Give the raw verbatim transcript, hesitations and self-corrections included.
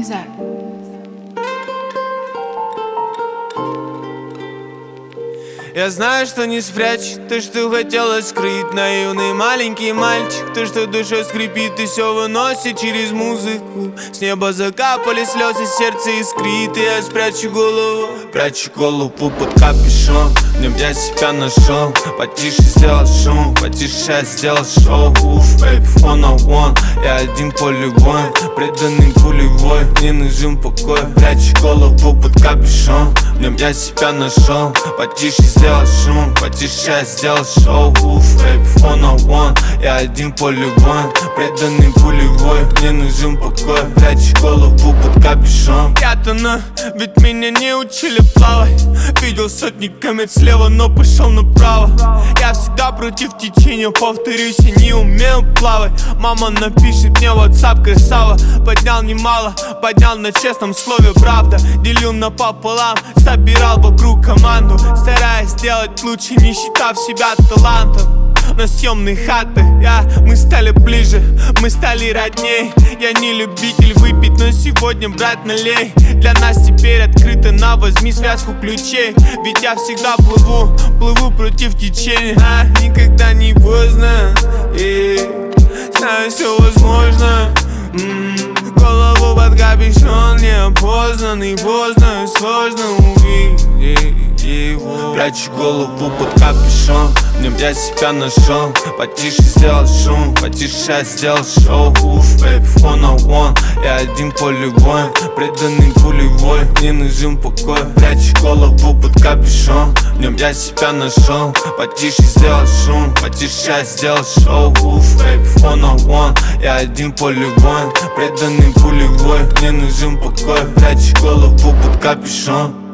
Zach. Я знаю, что не спрячь то, что хотела скрыть. Наивный маленький мальчик, то, что душой скрипит и все выносит через музыку. С неба закапали слезы, сердце искрит, и я спрячу голову. Прячу голову под капюшон, в нем я себя нашел. Потише сделал шум, потише я сделал шоу. Уф, бэйб, one on one, я один полигон, преданный пулевой, мне нужен покой. Прячу голову под капюшон, в нем я себя нашел. Потише сделал шум, потише я сделал шоу. Уф, бэйб, one on one, я один полигон, преданный пулевой, мне нужен покой. Прячу голову под капюшон. Я тону, ведь меня не учили плавать. Видел сотни комет слева, но пошел направо. Я всегда против течения, повторюсь, я не умею плавать. Мама напишет мне в WhatsApp, красава. Поднял немало, поднял на честном слове, правда. Делил напополам, собирал вокруг команду, стараясь сделать лучше, не считав себя талантом. На съемной хаты, я, мы стали ближе, мы стали родней. Я не любитель выпить, но сегодня, брат, налей. Для нас теперь открыто, на, возьми связку ключей. Ведь я всегда плыву, плыву против течения. А, никогда не поздно, и знаю, все возможно. М-м, голову под капюшон, неопознанный, поздно, сложно увидеть его. Прячу голову под капюшон, в нем я себя нашел. Потише сделал шум, потише я сделал шоу. Уф, бэйб, one on one, я один полигон, преданный пулевой, мне нужен покой. Прячу голову под капюшон, в нем я себя нашел. Потише сделал шум, потише я сделал шоу. Уф, бэйб, one on one, я один полигон, преданный пулевой, мне нужен покой. Прячу голову под капюшон.